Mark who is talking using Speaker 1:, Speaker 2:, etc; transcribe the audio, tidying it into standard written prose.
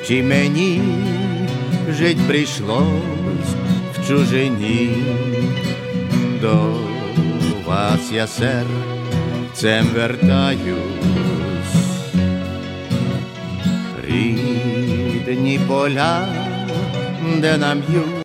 Speaker 1: хоч і мені жить прийшлось в чужині, до вас я серцем вертаюсь. Рідні поля, де нам